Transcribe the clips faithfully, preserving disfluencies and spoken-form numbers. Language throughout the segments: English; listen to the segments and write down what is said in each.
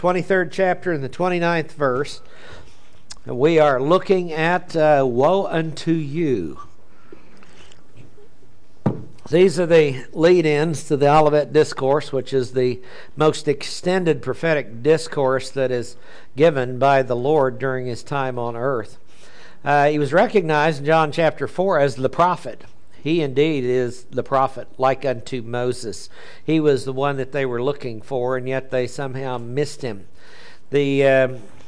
twenty-third chapter and the twenty-ninth verse. We are looking at uh, Woe unto you. These are the lead-ins to the Olivet Discourse, which is the most extended prophetic discourse that is given by the Lord during his time on earth. Uh, he was recognized in John chapter four as the prophet. He indeed is the prophet, like unto Moses. He was the one that they were looking for, and yet they somehow missed him. The uh,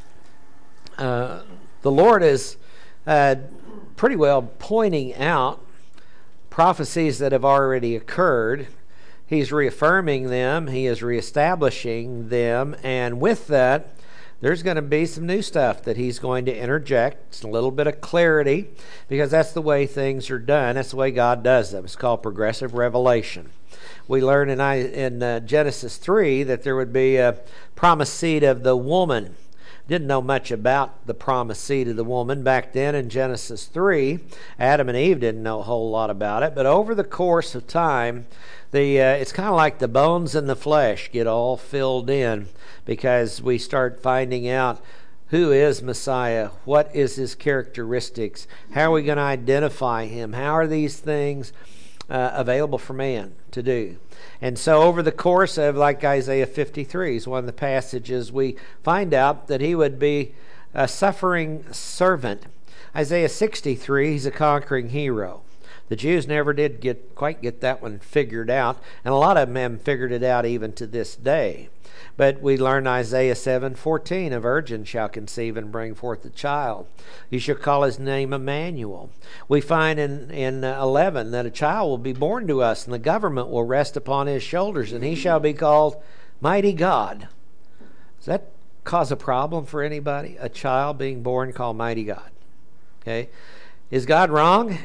uh, the Lord is uh, pretty well pointing out prophecies that have already occurred. He's reaffirming them. He is reestablishing them, and with that, there's going to be some new stuff that he's going to interject, a little bit of clarity, because that's the way things are done. That's the way God does them. It's called progressive revelation. We learn in, in uh, Genesis three that there would be a promised seed of the woman. Didn't know much about the promised seed of the woman back then in Genesis three. Adam and Eve didn't know a whole lot about it, but over the course of time, the uh, it's kind of like the bones and the flesh get all filled in, because we start finding out who is Messiah, what is his characteristics, how are we going to identify him, how are these things uh, available for man to do. And so over the course of, like Isaiah fifty-three is one of the passages, we find out that he would be a suffering servant. Isaiah sixty-three, he's a conquering hero. The Jews never did get quite get that one figured out, and a lot of them haven't figured it out even to this day. But we learn Isaiah seven fourteen, a virgin shall conceive and bring forth a child. You shall call his name Emmanuel. We find in, in eleven that a child will be born to us, and the government will rest upon his shoulders, and he shall be called Mighty God. Does that cause a problem for anybody? A child being born called Mighty God. Okay? Is God wrong?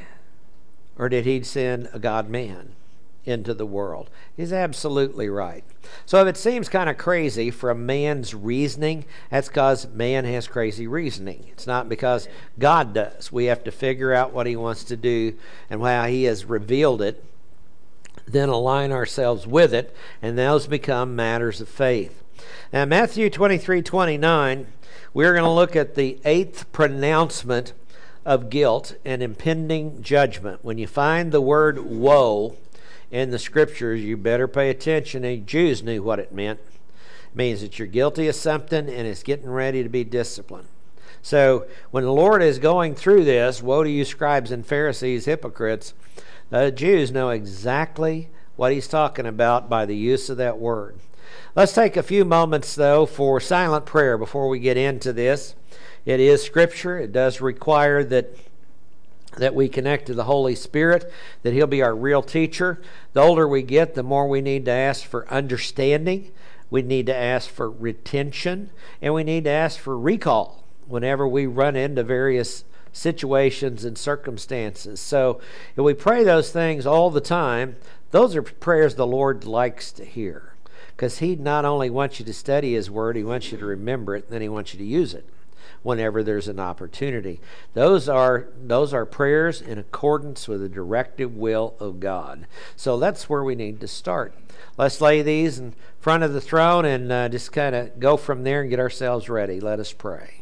Or did he send a God-man into the world? He's absolutely right. So if it seems kind of crazy from man's reasoning, that's because man has crazy reasoning. It's not because God does. We have to figure out what he wants to do and how he has revealed it, then align ourselves with it, and those become matters of faith. Now, Matthew twenty-three twenty-nine, we're going to look at the eighth pronouncement of guilt and impending judgment. When you find the word woe in the scriptures, you better pay attention. The Jews knew what it meant. It means that you're guilty of something and it's getting ready to be disciplined. So when the Lord is going through this, woe to you scribes and Pharisees, hypocrites, the Jews know exactly what he's talking about by the use of that word. Let's take a few moments, though, for silent prayer before we get into this. It is Scripture. It does require that that we connect to the Holy Spirit, that he'll be our real teacher. The older we get, the more we need to ask for understanding. We need to ask for retention, and we need to ask for recall whenever we run into various situations and circumstances. So if we pray those things all the time, those are prayers the Lord likes to hear, because he not only wants you to study his word, he wants you to remember it, and then he wants you to use it whenever there's an opportunity. Those are those are prayers in accordance with the directive will of God. So that's where we need to start. Let's lay these in front of the throne and uh, just kind of go from there and get ourselves ready. Let us pray.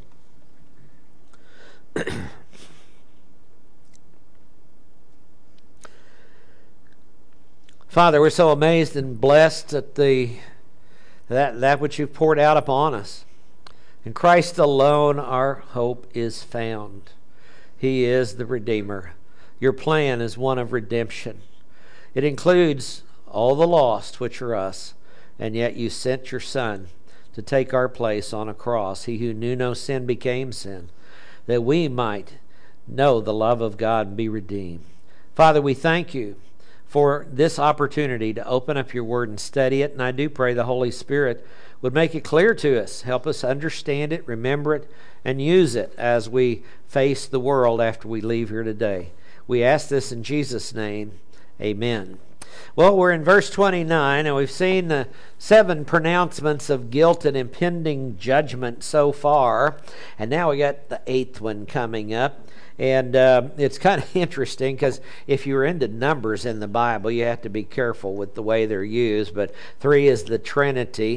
Father, we're so amazed and blessed at the that that which you've poured out upon us. In Christ alone our hope is found. He is the Redeemer. Your plan is one of redemption. It includes all the lost, which are us, and yet you sent your Son to take our place on a cross. He who knew no sin became sin, that we might know the love of God and be redeemed. Father, we thank you for this opportunity to open up your word and study it, and I do pray the Holy Spirit would make it clear to us, help us understand it, remember it, and use it as we face the world after we leave here today. We ask this in Jesus' name. Amen. Well, we're in verse twenty-nine, and we've seen the seven pronouncements of guilt and impending judgment so far, and now we got the eighth one coming up. And uh, it's kind of interesting because if you're into numbers in the Bible, you have to be careful with the way they're used. But three is the Trinity.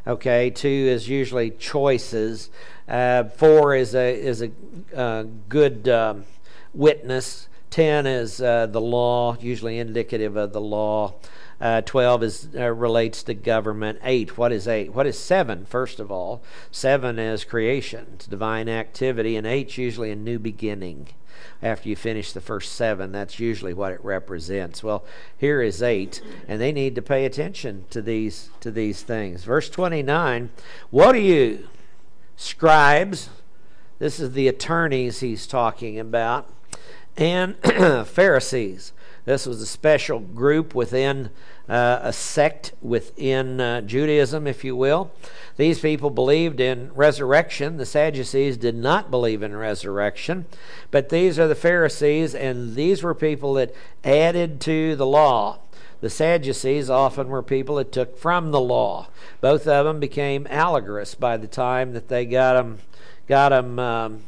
Okay, two is usually choices. Uh, four is a is a uh, good um, witness. Ten is uh, the law, usually indicative of the law. Uh, Twelve is uh, relates to government. Eight, what is eight? What is seven? First of all, seven is creation, it's divine activity, and eight's usually a new beginning. After you finish the first seven, that's usually what it represents. Well, here is eight, and they need to pay attention to these to these things. Verse twenty-nine, what do you, scribes, this is the attorneys he's talking about, and Pharisees. This was a special group within uh, a sect within uh, Judaism, if you will. These people believed in resurrection. The Sadducees did not believe in resurrection. But these are the Pharisees, and these were people that added to the law. The Sadducees often were people that took from the law. Both of them became allegorists by the time that they got them, got them um,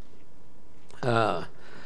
uh,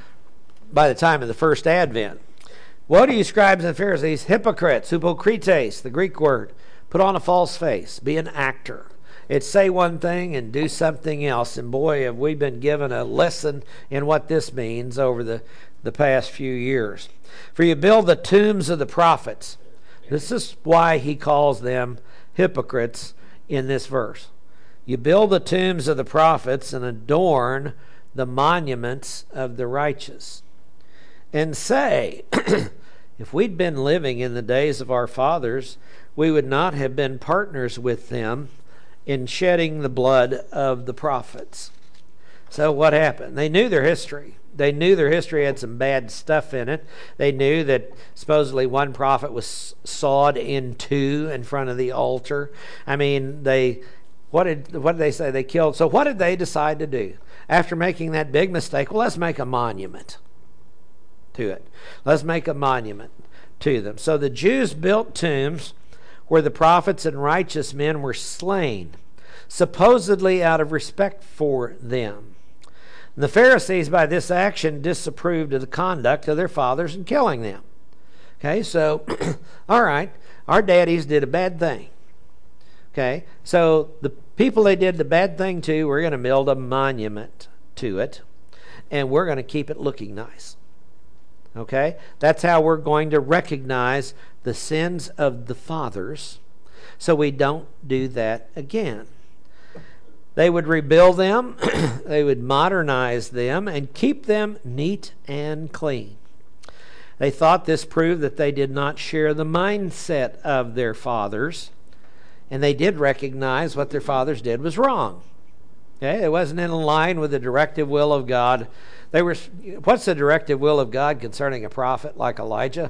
by the time of the first advent. What are you, scribes and Pharisees? Hypocrites, hypokrites, the Greek word. Put on a false face. Be an actor. It's say one thing and do something else. And boy, have we been given a lesson in what this means over the, the past few years. For you build the tombs of the prophets. This is why he calls them hypocrites in this verse. You build the tombs of the prophets and adorn the monuments of the righteous. And say, if we'd been living in the days of our fathers, we would not have been partners with them in shedding the blood of the prophets. So what happened? They knew their history. They knew their history had some bad stuff in it. They knew that supposedly one prophet was sawed in two in front of the altar. I mean, they what did what did they say? They killed. So what did they decide to do? After making that big mistake, well, let's make a monument to it. Let's make a monument to them. So the Jews built tombs where the prophets and righteous men were slain, supposedly out of respect for them. The Pharisees, by this action, disapproved of the conduct of their fathers in killing them. Okay, so, all right, our daddies did a bad thing. Okay, so the people they did the bad thing to, we're going to build a monument to it, and we're going to keep it looking nice. Okay? That's how we're going to recognize the sins of the fathers, so we don't do that again. They would rebuild them, they would modernize them, and keep them neat and clean. They thought this proved that they did not share the mindset of their fathers, and they did recognize what their fathers did was wrong. Okay? It wasn't in line with the directive will of God. They were. What's the directive will of God concerning a prophet like Elijah?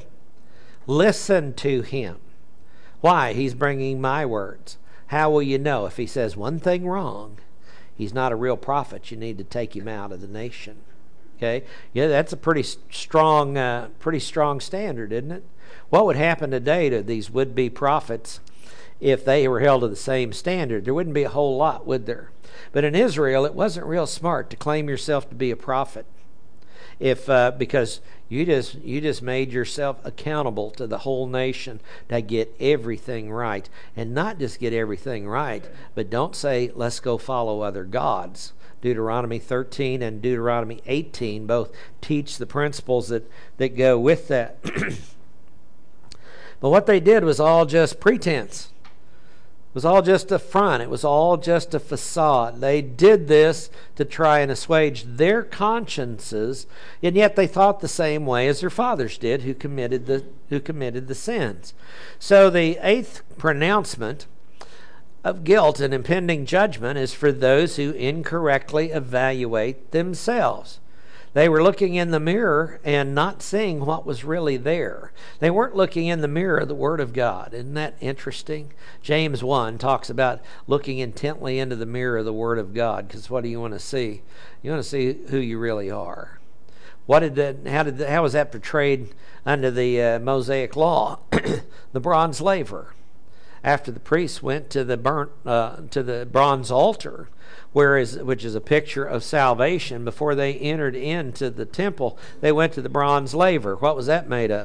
Listen to him. Why? He's bringing my words. How will you know? If he says one thing wrong, he's not a real prophet. You need to take him out of the nation. Okay? Yeah, that's a pretty strong, uh, pretty strong standard, isn't it? What would happen today to these would-be prophets if they were held to the same standard? There wouldn't be a whole lot, would there? But in Israel, it wasn't real smart to claim yourself to be a prophet, if uh, because you just you just made yourself accountable to the whole nation to get everything right, and not just get everything right, but don't say let's go follow other gods. Deuteronomy thirteen and Deuteronomy eighteen both teach the principles that that go with that. But what they did was all just pretense. It was all just a front. It was all just a facade. They did this to try and assuage their consciences, and yet they thought the same way as their fathers did, who committed the who committed the sins. So the eighth pronouncement of guilt and impending judgment is for those who incorrectly evaluate themselves. They were looking in the mirror and not seeing what was really there. They weren't looking in the mirror of the Word of God. Isn't that interesting? James one talks about looking intently into the mirror of the Word of God, because what do you want to see? You want to see who you really are. What did that, how did that, how was that portrayed under the uh, Mosaic law? The bronze laver. After the priests went to the burnt uh, to the bronze altar, whereas which is a picture of salvation, before they entered into the temple, they went to the bronze laver. What was that made of?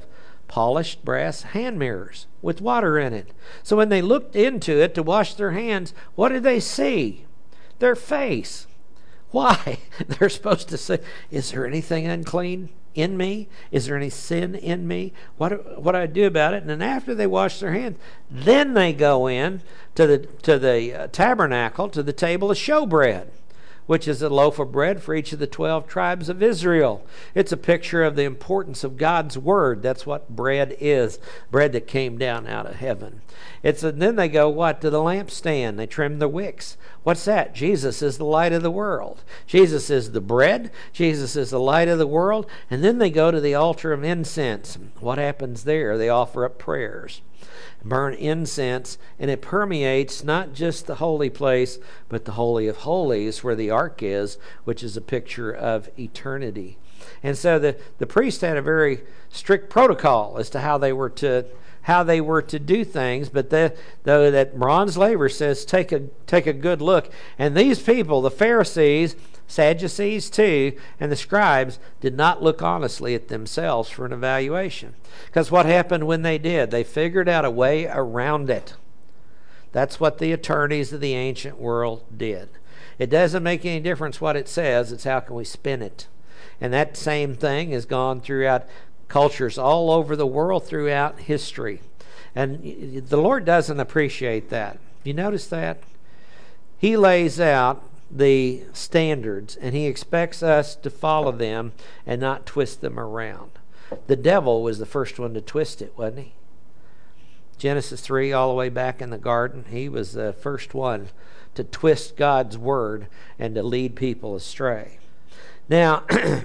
polished brass hand mirrors with water in it. So when they looked into it to wash their hands, what did they see? Their face. Why? They're supposed to say, is there anything unclean in me? Is there any sin in me? What what do I do about it? And then after they wash their hands, then they go in to the to the uh, tabernacle, to the table of showbread, which is a loaf of bread for each of the twelve tribes of Israel. It's a picture of the importance of God's word. That's what bread is, bread that came down out of heaven. It's a, then they go, what, to the lampstand. They trim the wicks. What's that? Jesus is the light of the world. Jesus is the bread. Jesus is the light of the world. And then they go to the altar of incense. What happens there? They offer up prayers, burn incense, and it permeates not just the holy place, but the Holy of Holies, where the ark is, which is a picture of eternity. And so the, the priest had a very strict protocol as to how they were to how they were to do things, but the, though that Ron's Laver says take a take a good look. And these people, the Pharisees, Sadducees too, and the scribes, did not look honestly at themselves for an evaluation. Because what happened when they did? They figured out a way around it. That's what the attorneys of the ancient world did. It doesn't make any difference what it says, it's how can we spin it. And that same thing has gone throughout cultures all over the world throughout history. And the Lord doesn't appreciate that. You notice that? He lays out the standards, and he expects us to follow them and not twist them around. The devil was the first one to twist it, wasn't he? Genesis three, all the way back in the garden, he was the first one to twist God's word and to lead people astray. Now,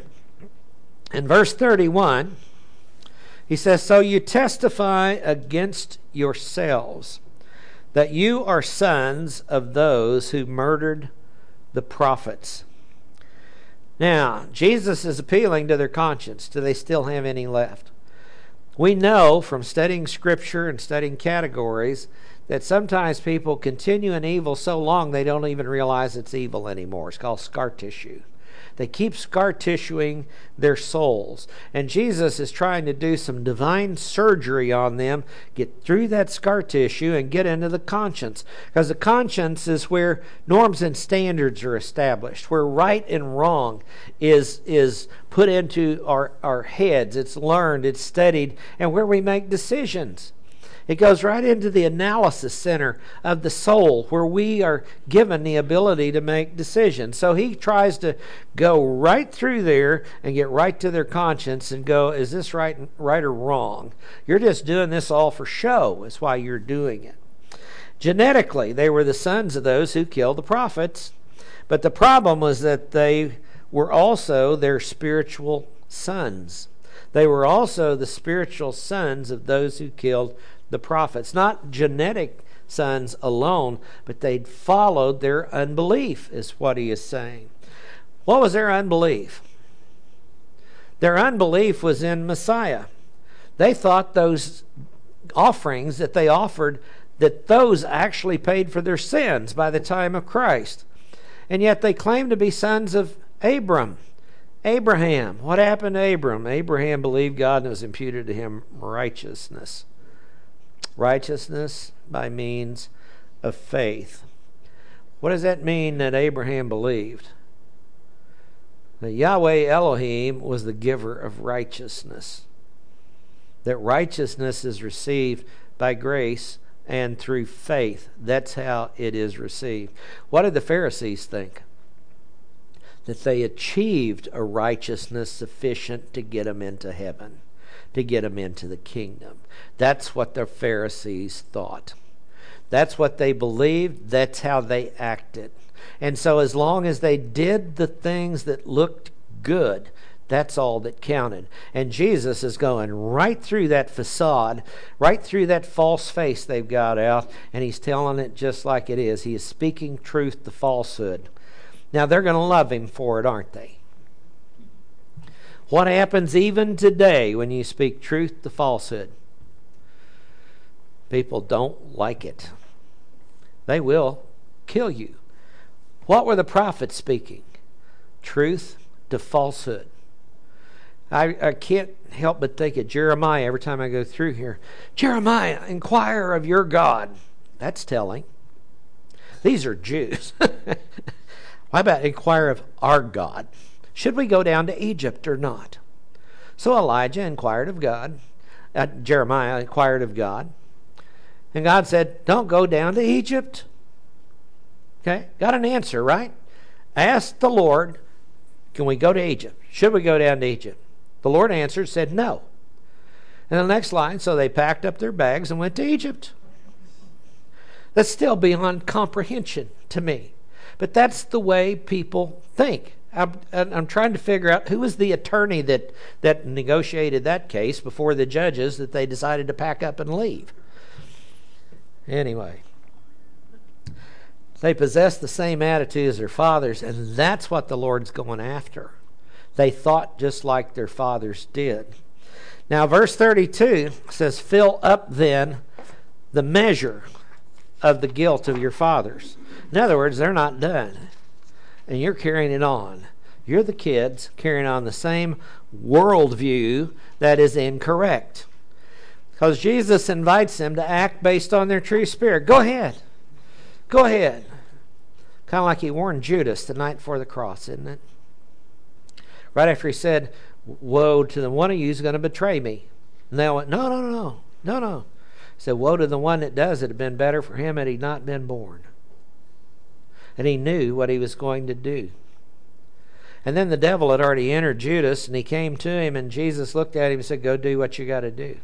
in verse thirty-one, he says, so you testify against yourselves that you are sons of those who murdered the prophets. Now, Jesus is appealing to their conscience. Do they still have any left? We know from studying Scripture and studying categories that sometimes people continue in evil so long they don't even realize it's evil anymore. It's called scar tissue. They keep scar tissuing their souls. And Jesus is trying to do some divine surgery on them, get through that scar tissue and get into the conscience. Because the conscience is where norms and standards are established, where right and wrong is, is put into our, our heads. It's learned, it's studied, and where we make decisions. It goes right into the analysis center of the soul, where we are given the ability to make decisions. So he tries to go right through there and get right to their conscience and go, is this right, right or wrong? You're just doing this all for show. That's why you're doing it. Genetically, they were the sons of those who killed the prophets. But the problem was that they were also their spiritual sons. They were also the spiritual sons of those who killed the prophets. Not genetic sons alone, but they'd followed their unbelief, is what he is saying. What was their unbelief? Their unbelief was in Messiah. They thought those offerings that they offered, that those actually paid for their sins by the time of Christ. And yet they claimed to be sons of Abram. Abraham. What happened to Abram? Abraham believed God and it was imputed to him righteousness. Righteousness by means of faith. What does that mean that Abraham believed? That Yahweh Elohim was the giver of righteousness. That righteousness is received by grace and through faith. That's how it is received. What did the Pharisees think? That they achieved a righteousness sufficient to get them into heaven, to get them into the kingdom. That's what the Pharisees thought. That's what they believed. That's how they acted. And so as long as they did the things that looked good, that's all that counted. And Jesus is going right through that facade, right through that false face they've got out, and he's telling it just like it is. He is speaking truth to falsehood. Now, they're going to love him for it, aren't they? What happens even today when you speak truth to falsehood? People don't like it. They will kill you. What were the prophets speaking? Truth to falsehood. I, I can't help but think of Jeremiah every time I go through here. Jeremiah, inquire of your God. That's telling. These are Jews. Why about inquire of our God? Should we go down to Egypt or not? So Elijah inquired of God. Uh, Jeremiah inquired of God. And God said, don't go down to Egypt. Okay, got an answer, right? Asked the Lord, can we go to Egypt? Should we go down to Egypt? The Lord answered, said no. And the next line, so they packed up their bags and went to Egypt. That's still beyond comprehension to me. But that's the way people think. I'm, I'm trying to figure out who was the attorney that, that negotiated that case before the judges that they decided to pack up and leave. Anyway, they possessed the same attitude as their fathers, and that's what the Lord's going after. They thought just like their fathers did. Now, verse thirty-two says, fill up then the measure of the guilt of your fathers. In other words, they're not done. And you're carrying it on. You're the kids carrying on the same worldview that is incorrect. Because Jesus invites them to act based on their true spirit. Go ahead. Go ahead. Kind of like he warned Judas the night before the cross, isn't it? Right after he said, woe to the one of you who's going to betray me. And they went, no, no, no, no, no, no. He said, woe to the one that does. It had been better for him had he not been born. And he knew what he was going to do. And then the devil had already entered Judas, and he came to him, and Jesus looked at him and said, go do what you got to do.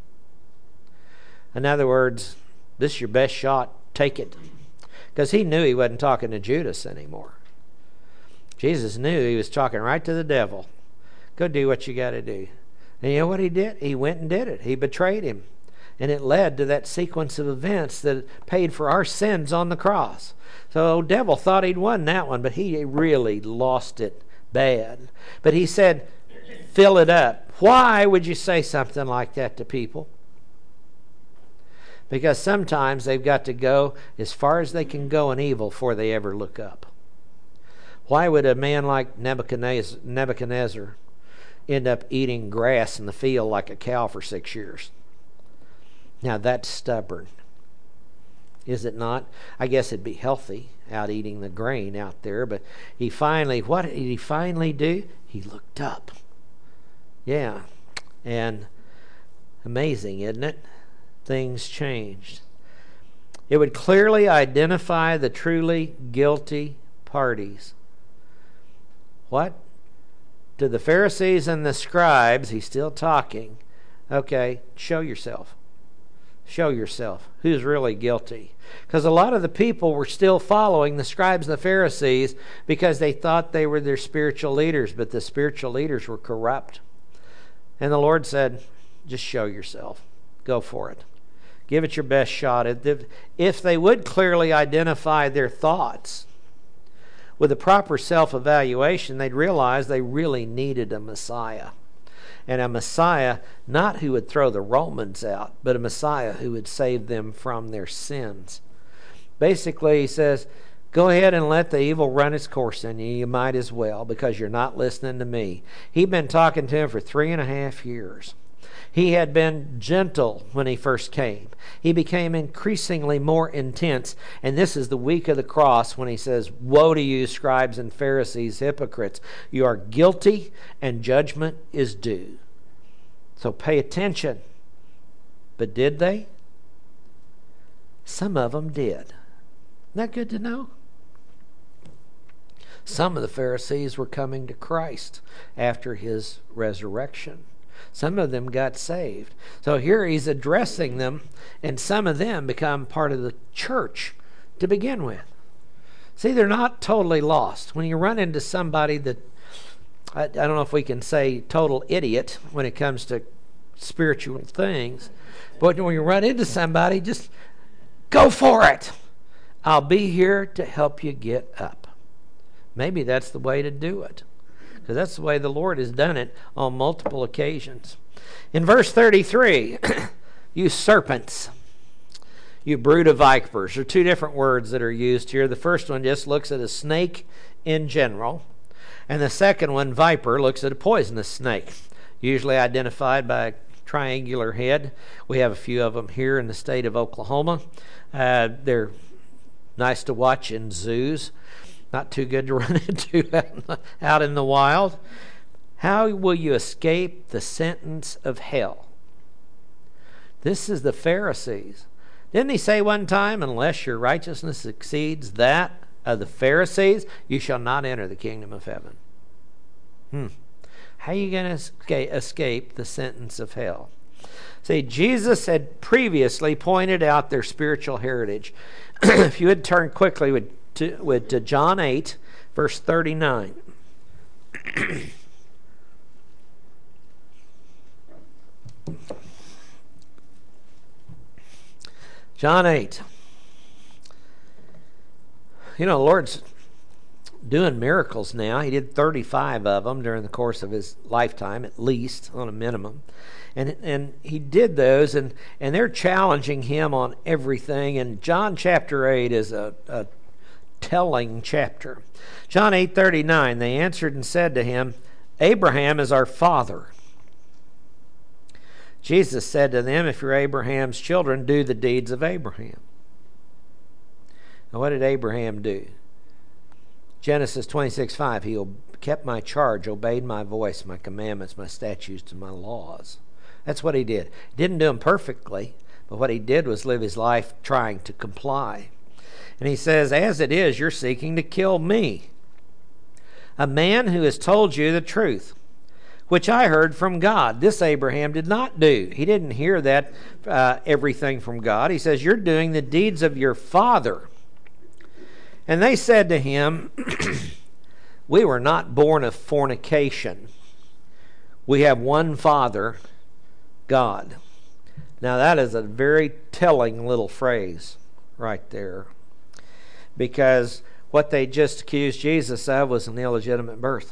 In other words, this is your best shot. Take it. Because he knew he wasn't talking to Judas anymore. Jesus knew he was talking right to the devil. Go do what you got to do. And you know what he did? He went and did it. He betrayed him. And it led to that sequence of events that paid for our sins on the cross. So the devil thought he'd won that one, but he really lost it bad. But he said, fill it up. Why would you say something like that to people? Because sometimes they've got to go as far as they can go in evil before they ever look up. Why would a man like Nebuchadnezzar, Nebuchadnezzar end up eating grass in the field like a cow for six years? Now that's stubborn, is it not? I guess it'd be healthy out eating the grain out there, but he finally, what did he finally do? He looked up. Yeah, and amazing, isn't it? Things changed. It would clearly identify the truly guilty parties. What? To the Pharisees and the scribes, he's still talking. Okay, show yourself. Show yourself. Who's really guilty? Because a lot of the people were still following the scribes and the Pharisees because they thought they were their spiritual leaders, but the spiritual leaders were corrupt. And the Lord said, just show yourself. Go for it. Give it your best shot. If they would clearly identify their thoughts with a proper self-evaluation, they'd realize they really needed a Messiah. And a Messiah, not who would throw the Romans out, but a Messiah who would save them from their sins. Basically, he says, go ahead and let the evil run its course in you. You might as well, because you're not listening to me. He'd been talking to him for three and a half years. He had been gentle when he first came. He became increasingly more intense. And this is the week of the cross when he says, woe to you, scribes and Pharisees, hypocrites. You are guilty and judgment is due. So pay attention. But did they? Some of them did. Isn't that good to know? Some of the Pharisees were coming to Christ after his resurrection. Some of them got saved. So here he's addressing them, and some of them become part of the church to begin with. See, they're not totally lost. When you run into somebody that, I, I don't know if we can say total idiot when it comes to spiritual things, but when you run into somebody, just go for it. I'll be here to help you get up. Maybe that's the way to do it. Because that's the way the Lord has done it on multiple occasions. In verse thirty-three, you serpents, you brood of vipers. There are two different words that are used here. The first one just looks at a snake in general. And the second one, viper, looks at a poisonous snake. usually identified by a triangular head. We have a few of them here in the state of Oklahoma. Uh, they're nice to watch in zoos. Not too good to run into out in the wild. How will you escape the sentence of hell? This is the Pharisees. Didn't he say one time, unless your righteousness exceeds that of the Pharisees, you shall not enter the kingdom of heaven? Hmm. How are you going to escape the sentence of hell? See, Jesus had previously pointed out their spiritual heritage. If you would turn quickly with to, with to John eight, verse thirty-nine. John eight. You know, the Lord's doing miracles now. He did thirty-five of them during the course of his lifetime, at least, on a minimum. And and he did those, and, and they're challenging him on everything. And John chapter eight is a, a telling chapter. John eight thirty-nine, they answered and said to him, Abraham is our father. Jesus said to them, if you're Abraham's children, do the deeds of Abraham. Now, what did Abraham do? Genesis twenty-six five, he kept my charge, obeyed my voice, my commandments, my statutes, and my laws. That's what he did. He didn't do them perfectly, but what he did was live his life trying to comply. And he says, as it is, you're seeking to kill me, a man who has told you the truth, which I heard from God. This Abraham did not do. He didn't hear that uh, everything from God. He says, you're doing the deeds of your father. And they said to him, we were not born of fornication. We have one Father, God. Now that is a very telling little phrase right there. Because what they just accused Jesus of was an illegitimate birth.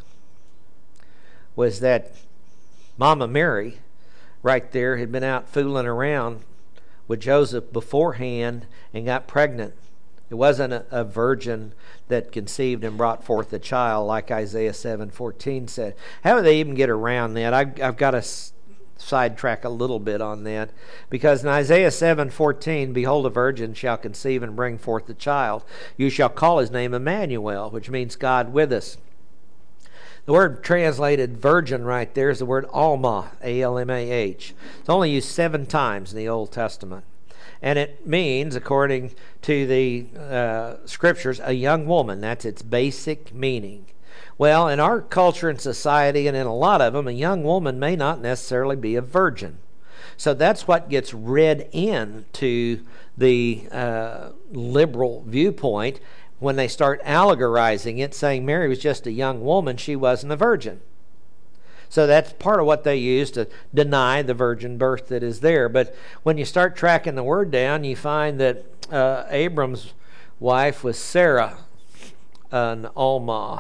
Was that Mama Mary right there had been out fooling around with Joseph beforehand and got pregnant. It wasn't a, a virgin that conceived and brought forth a child, like Isaiah seven fourteen said. How would they even get around that? I, I've got to s- sidetrack a little bit on that. Because in Isaiah seven fourteen, behold, a virgin shall conceive and bring forth a child. You shall call his name Emmanuel, which means God with us. The word translated virgin right there is the word Alma, A L M A H. It's only used seven times in the Old Testament. And it means, according to the uh, scriptures, a young woman. That's its basic meaning. Well, in our culture and society, and in a lot of them, a young woman may not necessarily be a virgin. So that's what gets read into the uh, liberal viewpoint when they start allegorizing it, saying Mary was just a young woman, she wasn't a virgin. So that's part of what they use to deny the virgin birth that is there. But when you start tracking the word down, you find that uh, Abram's wife was Sarah, an Alma.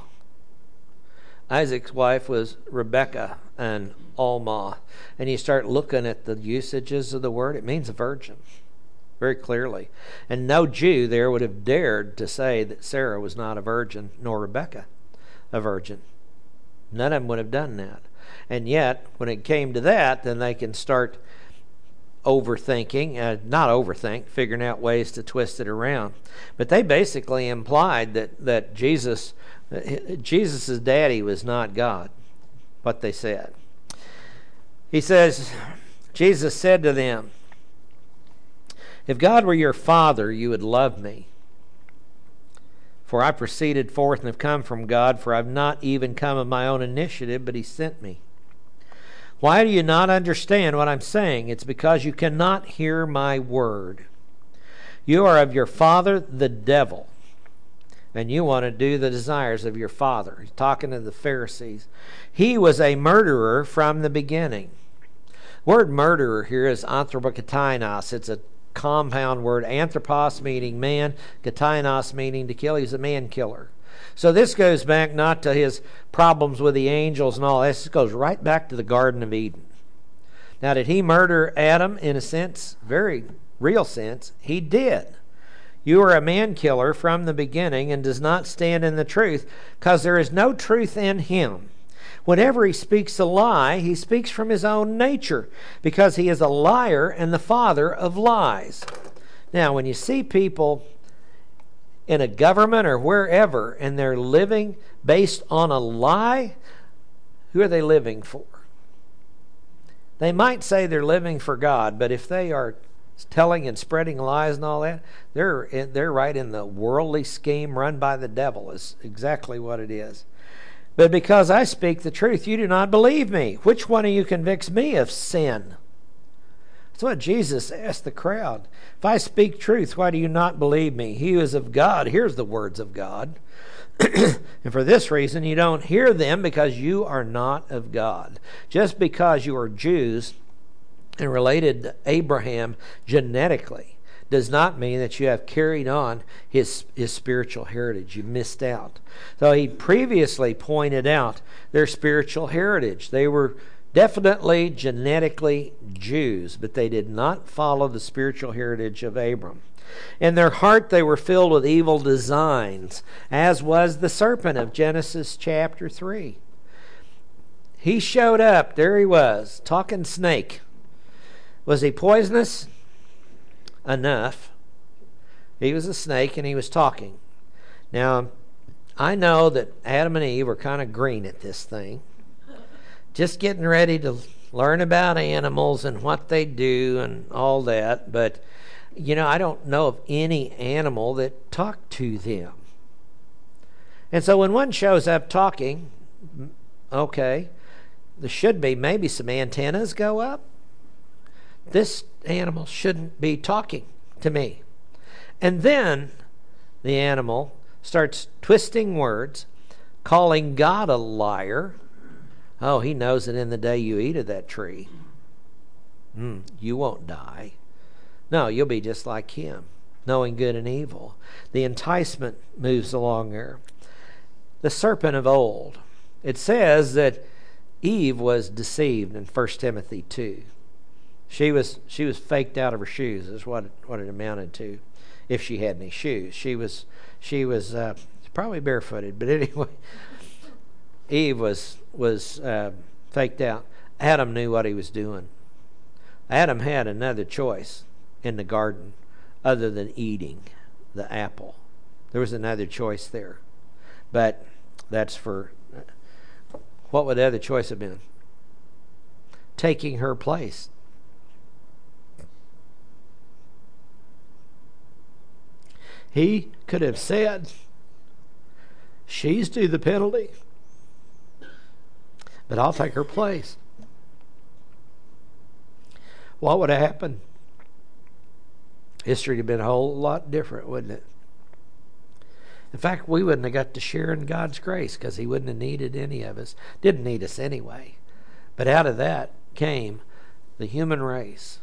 Isaac's wife was Rebecca, an Alma. And you start looking at the usages of the word, it means a virgin, very clearly. And no Jew there would have dared to say that Sarah was not a virgin, nor Rebecca a virgin. None of them would have done that. And yet, when it came to that, then they can start overthinking, uh, not overthink, figuring out ways to twist it around. But they basically implied that, that Jesus, uh, Jesus' daddy was not God, what they said. He says, Jesus said to them, if God were your father, you would love me. For I proceeded forth and have come from God, for I have not even come of my own initiative, but he sent me. Why do you not understand what I'm saying? It's because you cannot hear my word. You are of your father, the devil, and you want to do the desires of your father. He's talking to the Pharisees. He was a murderer from the beginning. The word murderer here is anthropokatainos. It's a compound word, anthropos meaning man, katainos meaning to kill. He's a man killer. So this goes back not to his problems with the angels and all this. This goes right back to the Garden of Eden. Now, did he murder Adam in a sense? Very real sense. He did. You are a man killer from the beginning and does not stand in the truth, because there is no truth in him. Whenever he speaks a lie, he speaks from his own nature, because he is a liar and the father of lies. Now, when you see people in a government or wherever, and they're living based on a lie, who are they living for? They might say they're living for God, but if they are telling and spreading lies and all that, they're in, they're right in the worldly scheme run by the devil, is exactly what it is. But because I speak the truth, you do not believe me. Which one of you convicts me of sin? That's what Jesus asked the crowd. If I speak truth, why do you not believe me? He who is of God hears the words of God. And for this reason, you don't hear them, because you are not of God. Just because you are Jews and related to Abraham genetically does not mean that you have carried on his, his spiritual heritage. You missed out. So he previously pointed out their spiritual heritage. They were definitely genetically Jews, but they did not follow the spiritual heritage of Abram. In their heart they were filled with evil designs, as was the serpent of Genesis chapter three. He showed up, there he was, talking snake. Was he poisonous? Enough. He was a snake and he was talking. Now, I know that Adam and Eve were kind of green at this thing, just getting ready to learn about animals and what they do and all that, but you know, I don't know of any animal that talked to them. And so when one shows up talking, okay, there should be maybe some antennas go up. This animal shouldn't be talking to me. And then the animal starts twisting words, calling God a liar. Oh, he knows that in the day you eat of that tree, mm, you won't die. No, you'll be just like him, knowing good and evil. The enticement moves along there. The serpent of old. It says that Eve was deceived in First Timothy two. She was she was faked out of her shoes, is what it, what it amounted to, if she had any shoes. She was she was uh, probably barefooted, but anyway, Eve was was uh, faked out. Adam knew what he was doing. Adam had another choice in the garden other than eating the apple. There was another choice there, but that's for what would the other choice have been? Taking her place. He could have said, she's due the penalty, but I'll take her place. What would have happened? History would have been a whole lot different, wouldn't it? In fact, we wouldn't have got to share in God's grace, because he wouldn't have needed any of us. Didn't need us anyway. But out of that came the human race.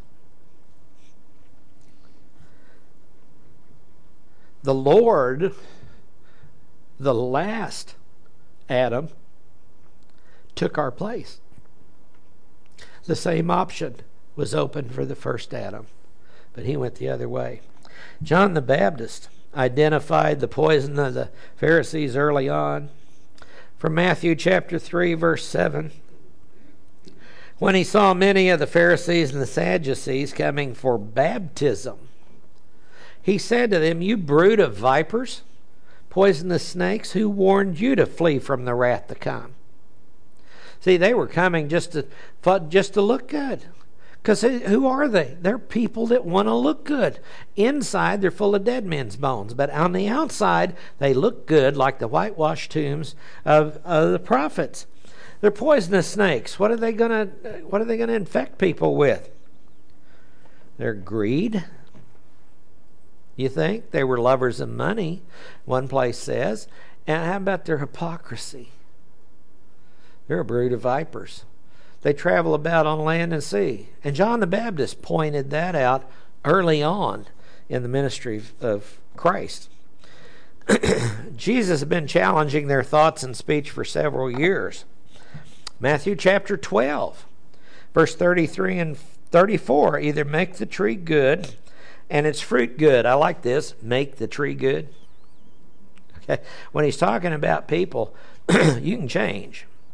The Lord, the last Adam, took our place. The same option was open for the first Adam, but he went the other way. John the Baptist identified the poison of the Pharisees early on. From Matthew chapter three, verse seven. When he saw many of the Pharisees and the Sadducees coming for baptism, he said to them, you brood of vipers, poisonous snakes, who warned you to flee from the wrath to come? See, they were coming just to, just to look good. Because who are they? They're people that want to look good. Inside, they're full of dead men's bones. But on the outside, they look good like the whitewashed tombs of, of the prophets. They're poisonous snakes. What are they gonna what are they gonna infect people with? Their greed. You think? They were lovers of money, one place says. And how about their hypocrisy? They're a brood of vipers. They travel about on land and sea. And John the Baptist pointed that out early on in the ministry of Christ. Jesus had been challenging their thoughts and speech for several years. Matthew chapter twelve, verse thirty-three and thirty-four, either make the tree good and its fruit good. I like this, make the tree good. Okay. When he's talking about people, you can change.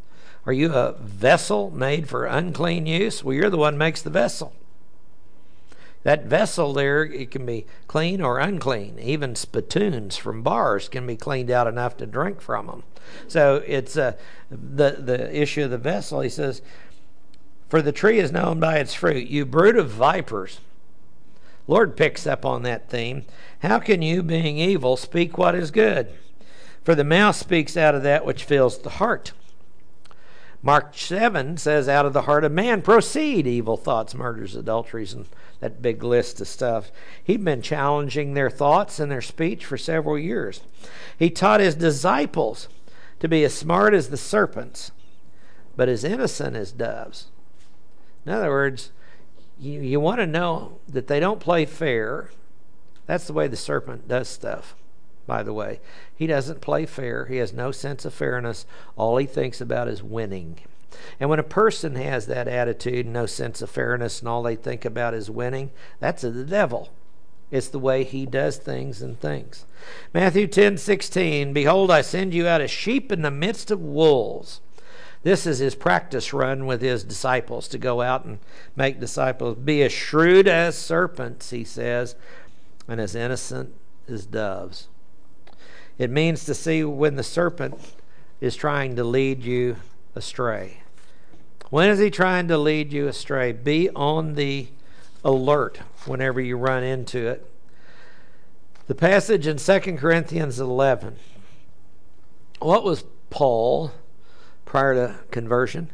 Are you a vessel made for unclean use? Well, you're the one who makes the vessel. That vessel there, it can be clean or unclean. Even spittoons from bars can be cleaned out enough to drink from them. So it's uh, the, the issue of the vessel. He says, for the tree is known by its fruit. You brood of vipers. Lord picks up on that theme. How can you, being evil, speak what is good? For the mouth speaks out of that which fills the heart. Mark seven says, out of the heart of man proceed evil thoughts, murders, adulteries, and that big list of stuff. He'd been challenging their thoughts and their speech for several years. He taught his disciples to be as smart as the serpents, but as innocent as doves. In other words, you, you want to know that they don't play fair. That's the way the serpent does stuff, by the way. He doesn't play fair. He has no sense of fairness. All he thinks about is winning. And when a person has that attitude, no sense of fairness, and all they think about is winning, that's of the devil. It's the way he does things and thinks. Matthew ten sixteen, behold, I send you out as sheep in the midst of wolves. This is his practice run with his disciples, to go out and make disciples. Be as shrewd as serpents, he says, and as innocent as doves. It means to see when the serpent is trying to lead you astray. When is he trying to lead you astray? Be on the alert whenever you run into it. The passage in Second Corinthians eleven. What was Paul prior to conversion?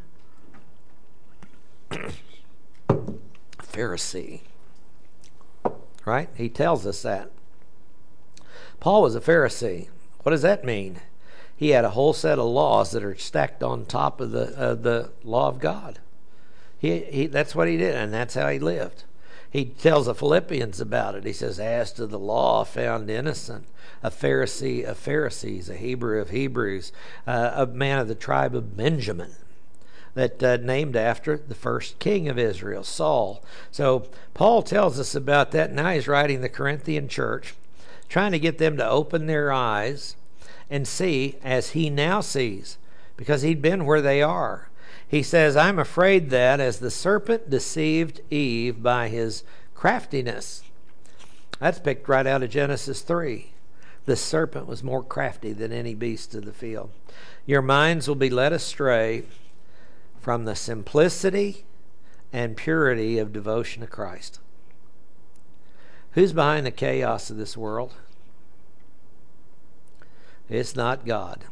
Pharisee. Right? He tells us that. Paul was a Pharisee. What does that mean? He had a whole set of laws that are stacked on top of the uh, the law of God. He, he that's what he did, and that's how he lived. He tells the Philippians about it. He says, as to the law, found innocent, a Pharisee of Pharisees, a Hebrew of Hebrews, uh, a man of the tribe of Benjamin, that uh, named after the first king of Israel, Saul. So Paul tells us about that. Now he's writing the Corinthian church, trying to get them to open their eyes and see as he now sees, because he'd been where they are. He says, I'm afraid that as the serpent deceived Eve by his craftiness. That's picked right out of Genesis three. The serpent was more crafty than any beast of the field. Your minds will be led astray from the simplicity and purity of devotion to Christ. Who's behind the chaos of this world? It's not God.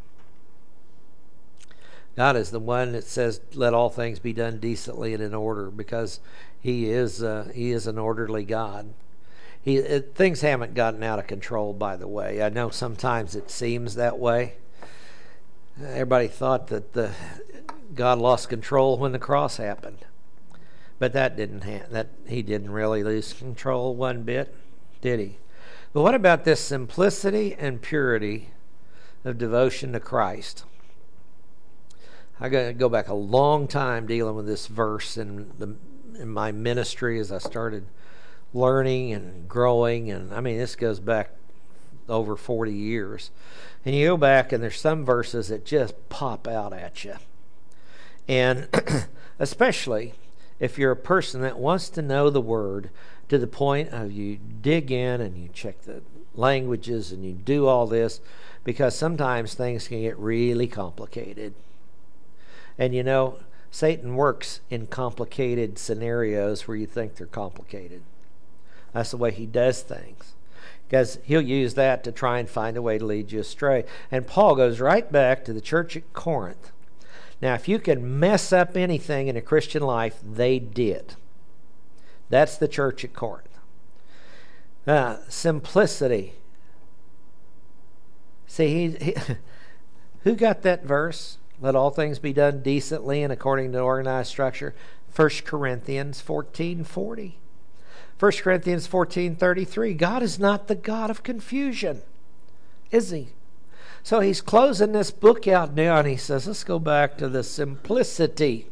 God is the one that says, let all things be done decently and in order, because he is uh, he is an orderly God. He it, things haven't gotten out of control, by the way. I know sometimes it seems that way. Everybody thought that the God lost control when the cross happened, but that didn't ha- that he didn't really lose control one bit, did he? But what about this simplicity and purity of devotion to Christ? I got to go back a long time dealing with this verse in the in my ministry as I started learning and growing, and I mean this goes back over forty years. And you go back and there's some verses that just pop out at you. And especially if you're a person that wants to know the Word to the point of you dig in and you check the languages and you do all this, because sometimes things can get really complicated. And you know, Satan works in complicated scenarios where you think they're complicated. That's the way he does things, because he'll use that to try and find a way to lead you astray. And Paul goes right back to the church at Corinth. Now, if you can mess up anything in a Christian life, they did. That's the church at Corinth. Uh, simplicity. See, he, he, who got that verse? Let all things be done decently and according to organized structure. First Corinthians fourteen forty. First Corinthians fourteen thirty-three. God is not the God of confusion, is he? So he's closing this book out now, and he says, let's go back to the simplicity.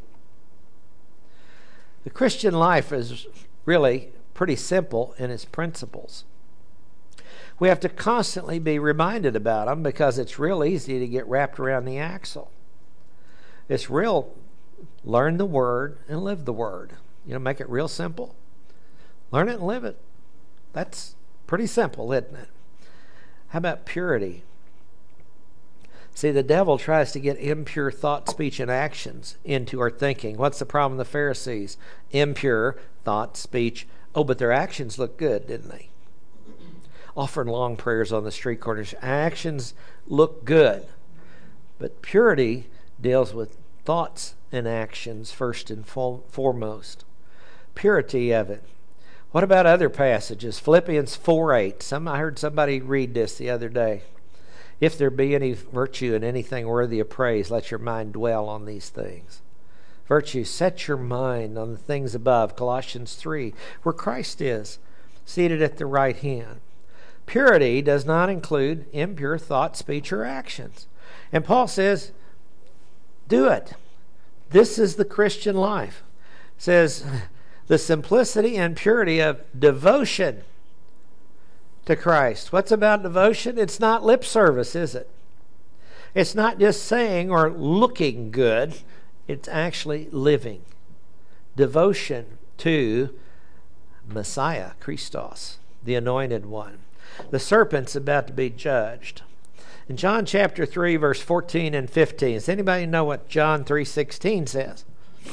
The Christian life is really pretty simple in its principles. We have to constantly be reminded about them, because it's real easy to get wrapped around the axle. It's real, learn the Word and live the Word. You know, make it real simple. Learn it and live it. That's pretty simple, isn't it? How about purity? See, the devil tries to get impure thought, speech, and actions into our thinking. What's the problem with the Pharisees? Impure thought, speech. Oh, but their actions look good, didn't they? Offering long prayers on the street corners. Actions look good. But purity deals with thoughts and actions first and foremost. Purity of it. What about other passages? Philippians four eight. Some, I heard somebody read this the other day. If there be any virtue in anything worthy of praise, let your mind dwell on these things. Virtue, set your mind on the things above. Colossians three, where Christ is, seated at the right hand. Purity does not include impure thought, speech, or actions. And Paul says, do it. This is the Christian life. It says, the simplicity and purity of devotion to Christ. What's about devotion? It's not lip service, is it? It's not just saying or looking good. It's actually living. Devotion to Messiah, Christos, the Anointed One. The serpent's about to be judged. In John chapter three, verse fourteen and fifteen, does anybody know what John three sixteen says?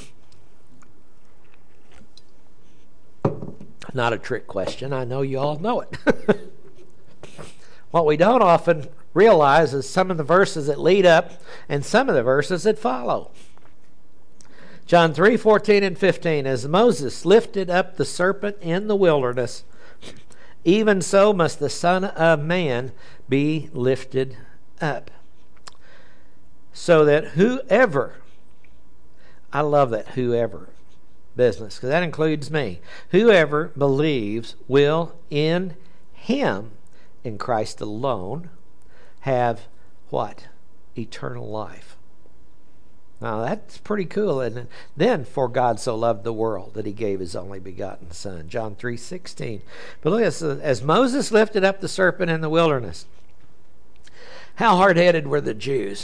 Not a trick question. I know you all know it. What we don't often realize is some of the verses that lead up and some of the verses that follow. John three fourteen and fifteen, as Moses lifted up the serpent in the wilderness, even so must the Son of Man be lifted up, so that whoever, I love that whoever business, because that includes me, whoever believes will in him, in Christ alone, have what? Eternal life. Now that's pretty cool, isn't it? Then, for God so loved the world that he gave his only begotten Son. John three sixteen. But look at this. As Moses lifted up the serpent in the wilderness, how hard-headed were the Jews?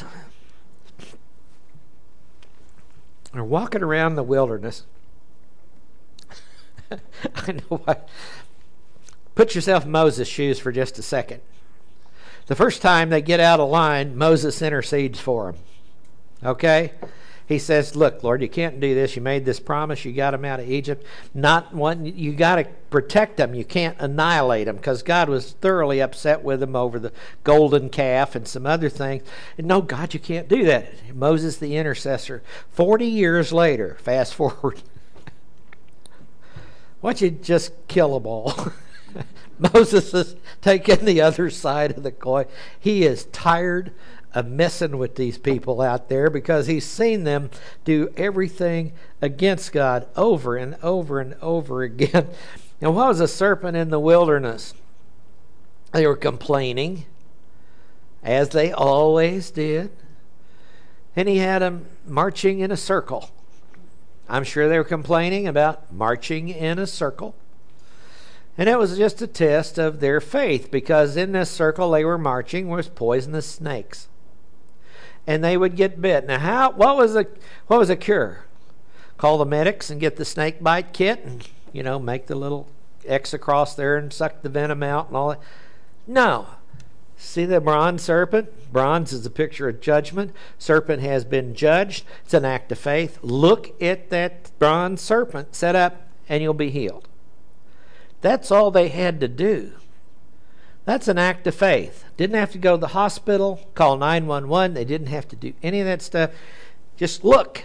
They're walking around the wilderness. I know why. Put yourself in Moses' shoes for just a second. The first time they get out of line, Moses intercedes for them. Okay? He says, look, Lord, you can't do this. You made this promise. You got them out of Egypt. Not one, you got to protect them. You can't annihilate them, because God was thoroughly upset with them over the golden calf and some other things. And no, God, you can't do that. Moses, the intercessor, forty years later, fast forward, why don't you just kill them all? Moses is taking the other side of the coin. He is tired of messing with these people out there, because he's seen them do everything against God over and over and over again. And what was a serpent in the wilderness? They were complaining, as they always did. And he had them marching in a circle. I'm sure they were complaining about marching in a circle. And it was just a test of their faith, because in this circle they were marching was poisonous snakes. And they would get bit. Now, how? What was the what was the cure? Call the medics and get the snake bite kit, and you know, make the little X across there and suck the venom out and all that. No. See the bronze serpent? Bronze is a picture of judgment. Serpent has been judged. It's an act of faith. Look at that bronze serpent set up, and you'll be healed. That's all they had to do. That's an act of faith. Didn't have to go to the hospital, call nine one one. They didn't have to do any of that stuff. Just look.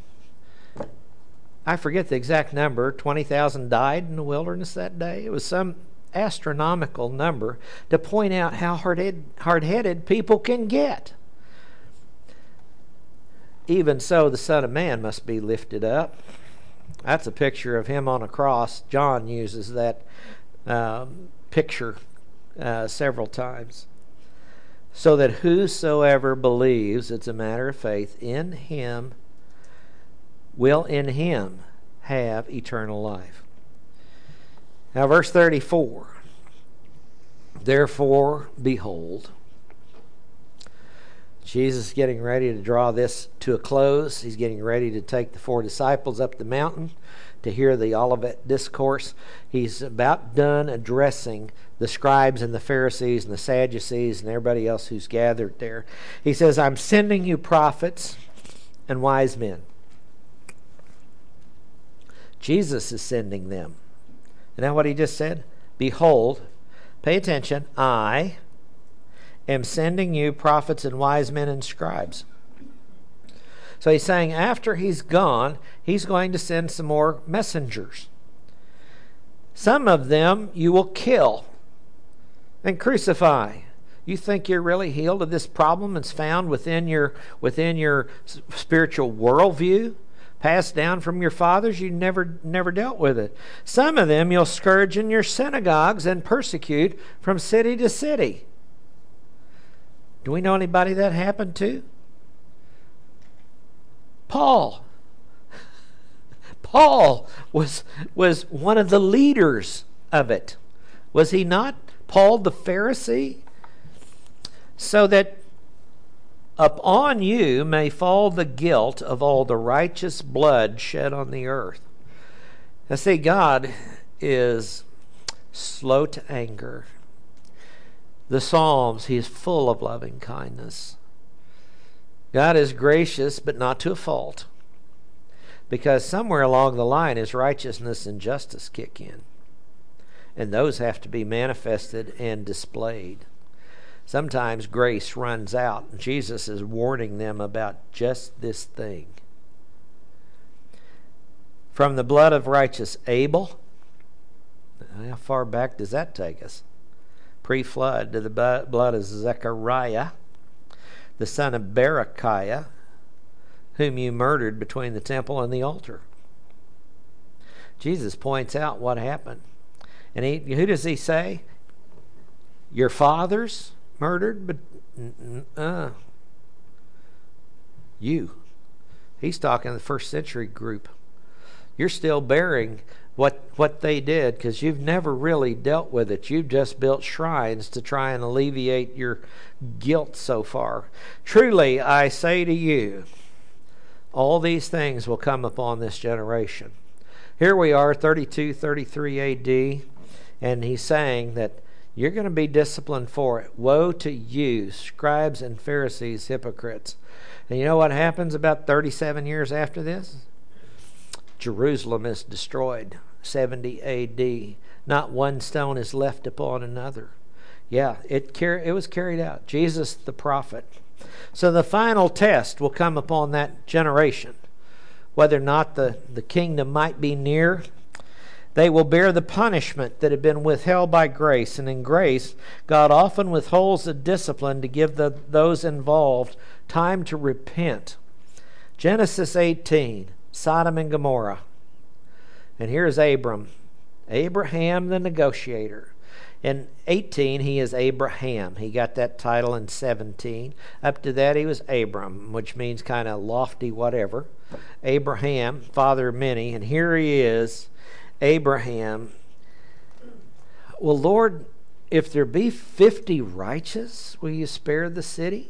I forget the exact number. twenty thousand died in the wilderness that day. It was some astronomical number to point out how hard-headed, hard-headed people can get. Even so, the Son of Man must be lifted up. That's a picture of him on a cross. John uses that um, picture uh, several times. So that whosoever believes, it's a matter of faith, in him, will in him have eternal life. Now, verse thirty-four. Therefore, behold, Jesus is getting ready to draw this to a close. He's getting ready to take the four disciples up the mountain to hear the Olivet Discourse. He's about done addressing the scribes and the Pharisees and the Sadducees and everybody else who's gathered there. He says, I'm sending you prophets and wise men. Jesus is sending them. Isn't that what he just said? Behold, pay attention, I am sending you prophets and wise men and scribes. So he's saying after he's gone, he's going to send some more messengers. Some of them you will kill and crucify. You think you're really healed of this problem that's found within your within your spiritual worldview, passed down from your fathers? You never never dealt with it. Some of them you'll scourge in your synagogues and persecute from city to city. Do we know anybody that happened to? Paul. Paul was, was one of the leaders of it. Was he not? Paul the Pharisee? So that upon you may fall the guilt of all the righteous blood shed on the earth. Now see, God is slow to anger. The Psalms, he is full of loving kindness. God is gracious, but not to a fault. Because somewhere along the line, his righteousness and justice kick in. And those have to be manifested and displayed. Sometimes grace runs out, and Jesus is warning them about just this thing. From the blood of righteous Abel, how far back does that take us? Pre-flood, to the blood of Zechariah, the son of Berechiah, whom you murdered between the temple and the altar. Jesus points out what happened. And he, who does he say? Your fathers murdered, but uh, you. He's talking to the first century group. You're still bearing what what they did because you've never really dealt with it. You've just built shrines to try and alleviate your guilt so far. Truly, I say to you, all these things will come upon this generation. Here we are, thirty-two, thirty-three A D, and he's saying that you're going to be disciplined for it. Woe to you, scribes and Pharisees, hypocrites. And you know what happens about thirty-seven years after this? Jerusalem is destroyed, seventy A D. Not one stone is left upon another. Yeah, it car- it was carried out. Jesus the prophet. So the final test will come upon that generation. Whether or not the, the kingdom might be near, they will bear the punishment that had been withheld by grace. And in grace, God often withholds the discipline to give the, those involved time to repent. Genesis eighteen, Sodom and Gomorrah. And here's Abram, Abraham the negotiator. In eighteen, he is Abraham. He got that title in seventeen. Up to that, he was Abram, which means kind of lofty whatever. Abraham, father of many. And here he is, Abraham. Well, Lord, if there be fifty righteous, will you spare the city?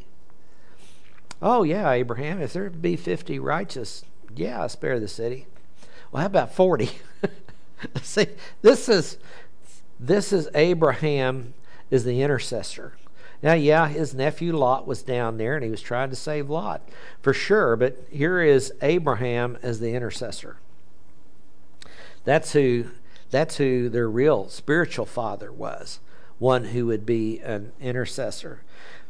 Oh, yeah, Abraham, if there be fifty righteous, yeah, I'll spare the city. Well, how about forty? See, this is... This is Abraham is the intercessor. Now, yeah, his nephew Lot was down there and he was trying to save Lot for sure, but here is Abraham as the intercessor. That's who that's who their real spiritual father was, one who would be an intercessor.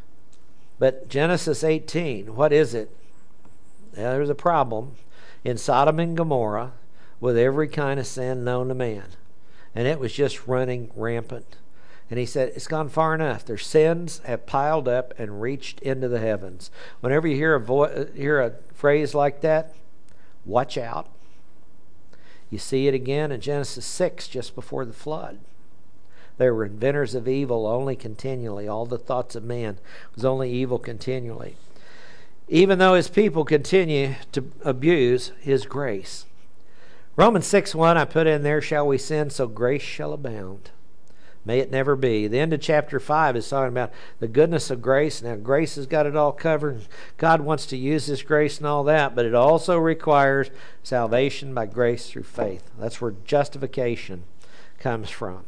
But Genesis eighteen, what is it? Now, there's a problem in Sodom and Gomorrah with every kind of sin known to man. And it was just running rampant. And he said, it's gone far enough. Their sins have piled up and reached into the heavens. Whenever you hear a, vo- hear a phrase like that, watch out. You see it again in Genesis six, just before the flood. They were inventors of evil only continually. All the thoughts of man was only evil continually. Even though his people continue to abuse his grace. Romans six one, I put in there, shall we sin so grace shall abound? May it never be. The end of chapter five is talking about the goodness of grace. Now, grace has got it all covered. God wants to use this grace and all that, but it also requires salvation by grace through faith. That's where justification comes from.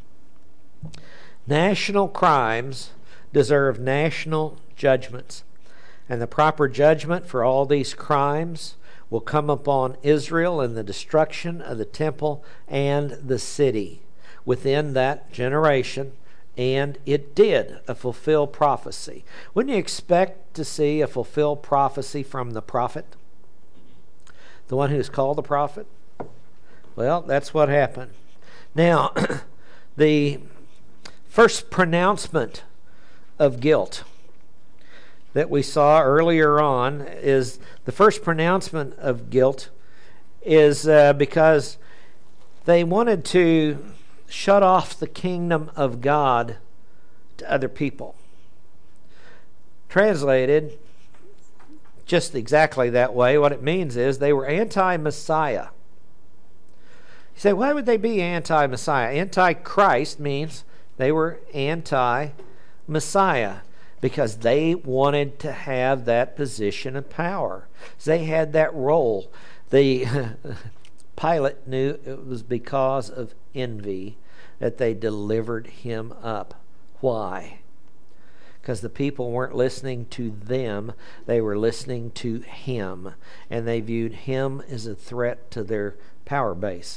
National crimes deserve national judgments, and the proper judgment for all these crimes will come upon Israel in the destruction of the temple and the city within that generation, and it did a fulfilled prophecy. Wouldn't you expect to see a fulfilled prophecy from the prophet? The one who's called the prophet? Well, that's what happened. Now, the first pronouncement of guilt that we saw earlier on is the first pronouncement of guilt is uh, because they wanted to shut off the kingdom of God to other people. Translated just exactly that way, what it means is they were anti-Messiah. You say, why would they be anti-Messiah? Anti-Christ means they were anti-Messiah because they wanted to have that position of power. They had that role. The Pilate knew it was because of envy that they delivered him up. Why? Because the people weren't listening to them, they were listening to him, and they viewed him as a threat to their power base.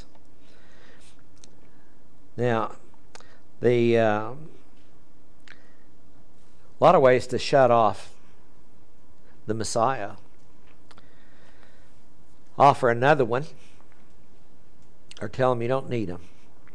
Now, the uh, a lot of ways to shut off the Messiah. Offer another one, or tell them you don't need him.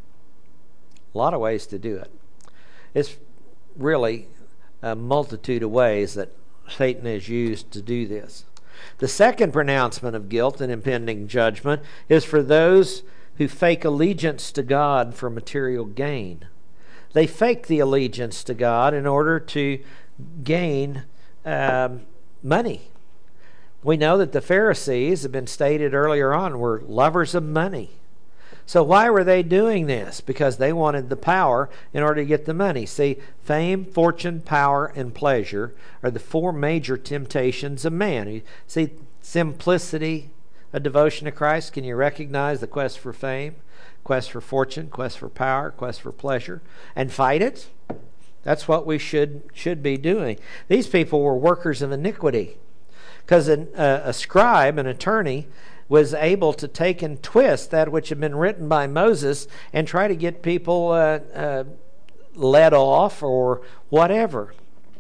A lot of ways to do it. It's really a multitude of ways that Satan has used to do this. The second pronouncement of guilt and impending judgment is for those who fake allegiance to God for material gain. They fake the allegiance to God in order to gain um, money. We know that the Pharisees, have been stated earlier on, were lovers of money. So why were they doing this? Because they wanted the power in order to get the money. See, fame, fortune, power, and pleasure are the four major temptations of man. You see, simplicity, a devotion to Christ. Can you recognize the quest for fame, quest for fortune, quest for power, quest for pleasure, and fight it? That's what we should should be doing. These people were workers of iniquity, because a, a scribe, an attorney, was able to take and twist that which had been written by Moses and try to get people uh, uh, let off or whatever.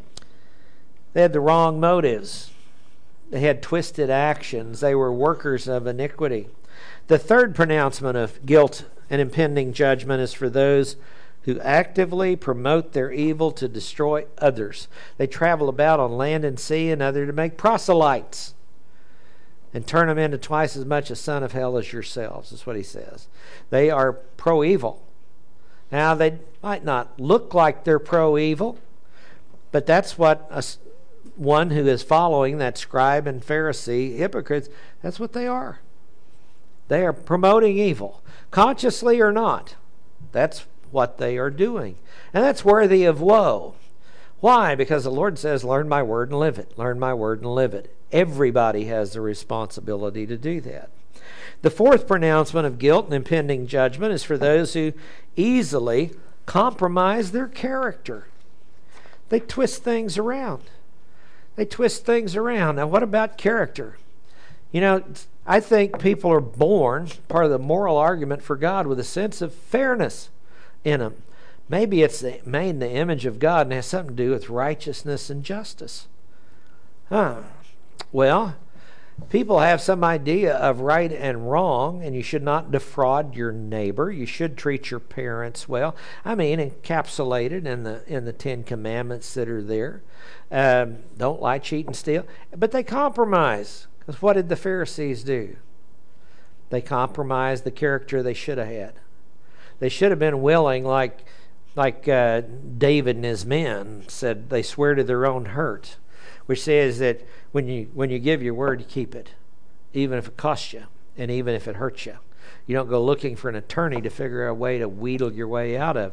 They had the wrong motives. They had twisted actions. They were workers of iniquity. The third pronouncement of guilt and impending judgment is for those who actively promote their evil to destroy others. They travel about on land and sea and other to make proselytes and turn them into twice as much a son of hell as yourselves. That's what he says. They are pro-evil. Now, they might not look like they're pro-evil, but that's what a, one who is following that scribe and Pharisee hypocrites, that's what they are. They are promoting evil, consciously or not. That's what they are doing. And that's worthy of woe. Why? Because the Lord says, learn my word and live it. Learn my word and live it. Everybody has the responsibility to do that. The fourth pronouncement of guilt and impending judgment is for those who easily compromise their character. They twist things around. They twist things around. Now, what about character? You know, I think people are born, part of the moral argument for God, with a sense of fairness in them. Maybe it's made in the image of God and has something to do with righteousness and justice. Huh. Well, people have some idea of right and wrong, and you should not defraud your neighbor. You should treat your parents well. I mean, encapsulated in the in the Ten Commandments that are there. Um, don't lie, cheat, and steal. But they compromise. Because what did the Pharisees do? They compromised the character they should have had. They should have been willing, like like uh, David and his men said, they swear to their own hurt, which says that when you when you give your word, you keep it, even if it costs you and even if it hurts you. You don't go looking for an attorney to figure out a way to wheedle your way out of it.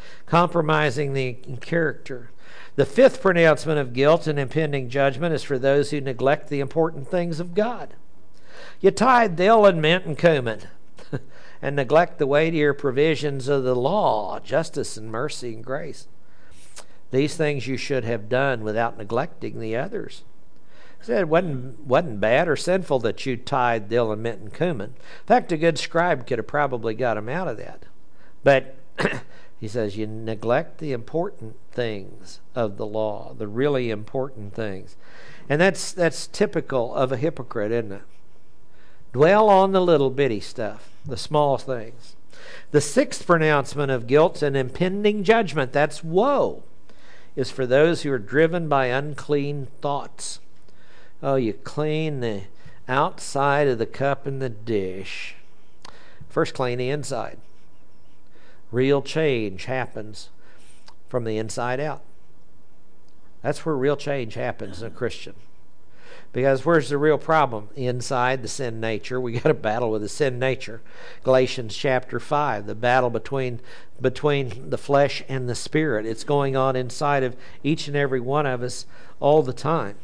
compromising the character. The fifth pronouncement of guilt and impending judgment is for those who neglect the important things of God. You tithe dill and mint and cumin and neglect the weightier provisions of the law, justice and mercy and grace. These things you should have done without neglecting the others. He said it wasn't, wasn't bad or sinful that you tithe dill and mint and cumin. In fact, a good scribe could have probably got him out of that. But he says you neglect the important things of the law, the really important things. And that's that's typical of a hypocrite, isn't it? Dwell on the little bitty stuff, the small things. The sixth pronouncement of guilt and impending judgment, that's woe, is for those who are driven by unclean thoughts. Oh, you clean the outside of the cup and the dish. First, clean the inside. Real change happens from the inside out. That's where real change happens in a Christian. Because where's the real problem? Inside the sin nature. We got to battle with the sin nature. Galatians chapter five, the battle between between the flesh and the spirit. It's going on inside of each and every one of us all the time.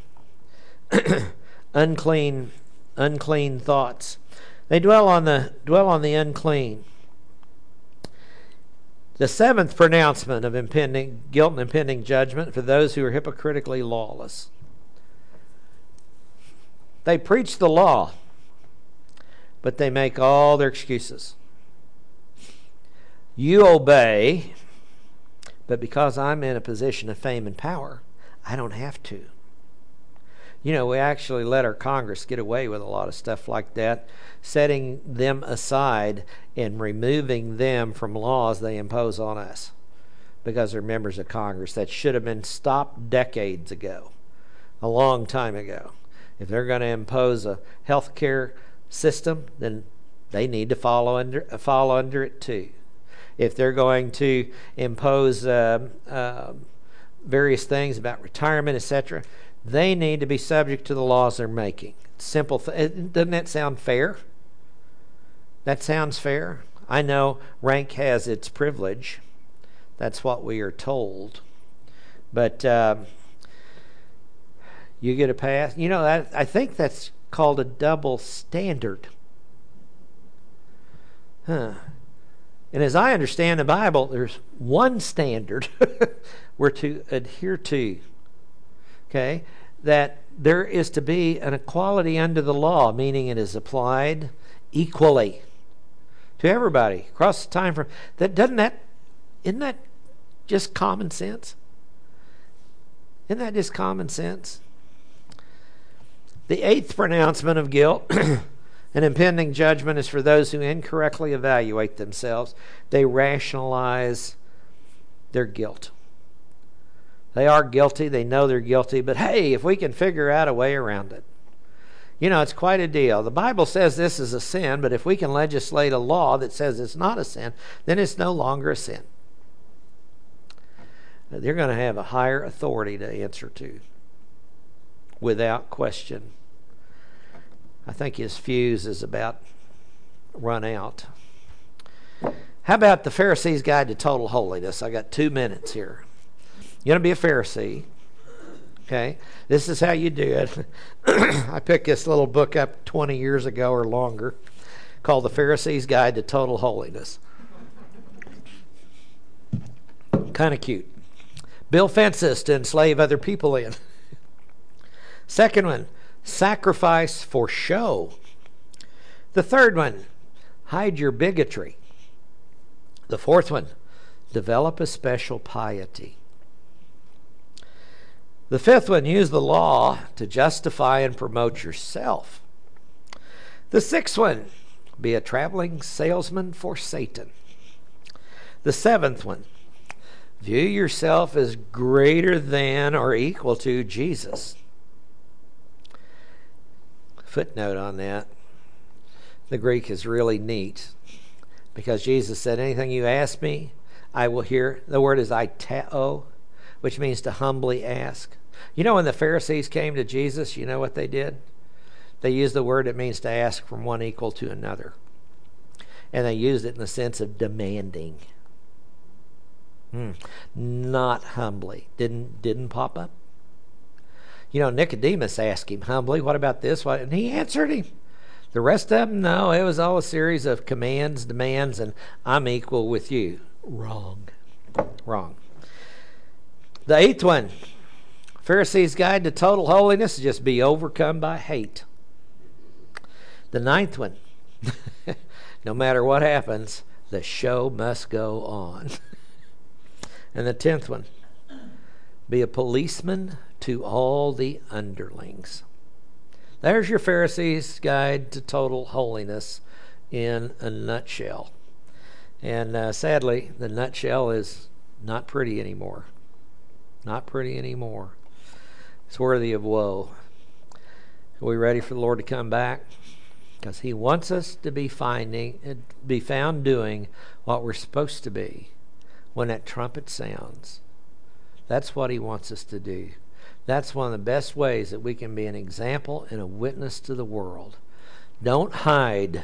unclean, unclean thoughts. They dwell on the dwell on the unclean. The seventh pronouncement of impending guilt and impending judgment for those who are hypocritically lawless. They preach the law, but they make all their excuses. You obey, but because I'm in a position of fame and power, I don't have to. You know, we actually let our Congress get away with a lot of stuff like that, setting them aside and removing them from laws they impose on us because they're members of Congress. That should have been stopped decades ago, a long time ago. If they're going to impose a health care system, then they need to follow under follow under it too. If they're going to impose uh, uh, various things about retirement, et cetera, they need to be subject to the laws they're making. Simple. Th- doesn't that sound fair? That sounds fair. I know rank has its privilege. That's what we are told. But uh, you get a pass. You know, I, I think that's called a double standard. Huh. And as I understand the Bible, there's one standard we're to adhere to. Okay? That there is to be an equality under the law, meaning it is applied equally to everybody across the time frame. That doesn't that isn't that just common sense? Isn't that just common sense? The eighth pronouncement of guilt and impending judgment is for those who incorrectly evaluate themselves. They rationalize their guilt. They are guilty. They know they're guilty. But hey, if we can figure out a way around it. You know, it's quite a deal. The Bible says this is a sin, but if we can legislate a law that says it's not a sin, then it's no longer a sin. They're going to have a higher authority to answer to, without question. I think his fuse is about run out. How about the Pharisee's Guide to Total Holiness? I got two minutes here. You want to be a Pharisee. Okay? This is how you do it. I picked this little book up twenty years ago or longer called The Pharisee's Guide to Total Holiness. Kind of cute. Build fences to enslave other people in. Second one, sacrifice for show. The third one, hide your bigotry. The fourth one, develop a special piety. The fifth one, use the law to justify and promote yourself. The sixth one, be a traveling salesman for Satan. The seventh one, view yourself as greater than or equal to Jesus. Footnote on that. The Greek is really neat because Jesus said, anything you ask me, I will hear. The word is aiteo, which means to humbly ask. You know, when the Pharisees came to Jesus, you know what they did? They used the word that means to ask from one equal to another. And they used it in the sense of demanding. Hmm. Not humbly. Didn't didn't pop up. You know, Nicodemus asked him humbly, what about this? What? And he answered him. The rest of them, no, it was all a series of commands, demands, and I'm equal with you. Wrong. Wrong. The eighth one, Pharisees' guide to total holiness is just be overcome by hate. The ninth one, no matter what happens, the show must go on. And the tenth one, be a policeman to all the underlings. There's your Pharisees' guide to total holiness in a nutshell. And uh, sadly, the nutshell is not pretty anymore. Not pretty anymore. It's worthy of woe. Are we ready for the Lord to come back? Because He wants us to be finding, be found doing what we're supposed to be when that trumpet sounds. That's what He wants us to do. That's one of the best ways that we can be an example and a witness to the world. Don't hide.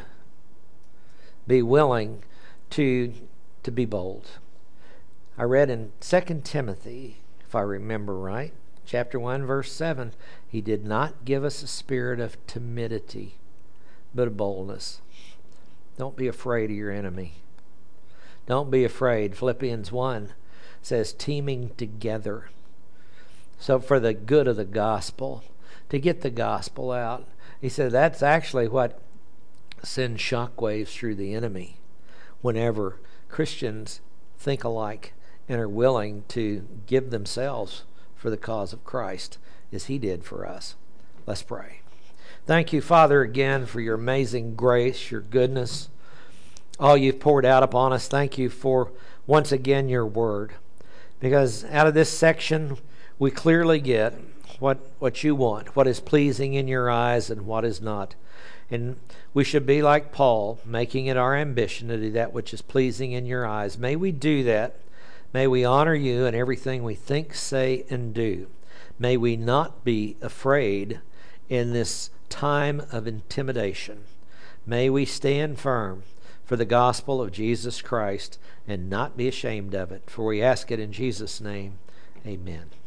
Be willing to, to be bold. I read in Second Timothy, if I remember right, chapter one, verse seven, He did not give us a spirit of timidity, but of boldness. Don't be afraid of your enemy. Don't be afraid. Philippians one says teaming together. So for the good of the gospel, to get the gospel out. He said that's actually what sends shockwaves through the enemy whenever Christians think alike and are willing to give themselves for the cause of Christ as He did for us. Let's pray. Thank you, Father, again for your amazing grace, your goodness, all you've poured out upon us. Thank you for, once again, your word. Because out of this section, we clearly get what, what you want, what is pleasing in your eyes and what is not. And we should be like Paul, making it our ambition to do that which is pleasing in your eyes. May we do that. May we honor you in everything we think, say, and do. May we not be afraid in this time of intimidation. May we stand firm for the gospel of Jesus Christ and not be ashamed of it. For we ask it in Jesus' name. Amen.